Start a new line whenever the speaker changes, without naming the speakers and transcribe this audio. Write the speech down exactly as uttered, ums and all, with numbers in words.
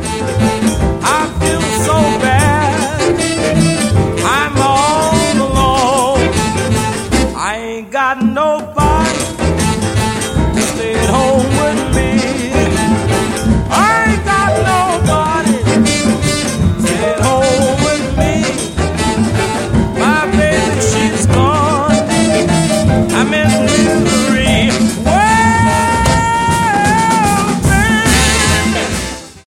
I feel so bad. I'm all alone. I ain't got nobody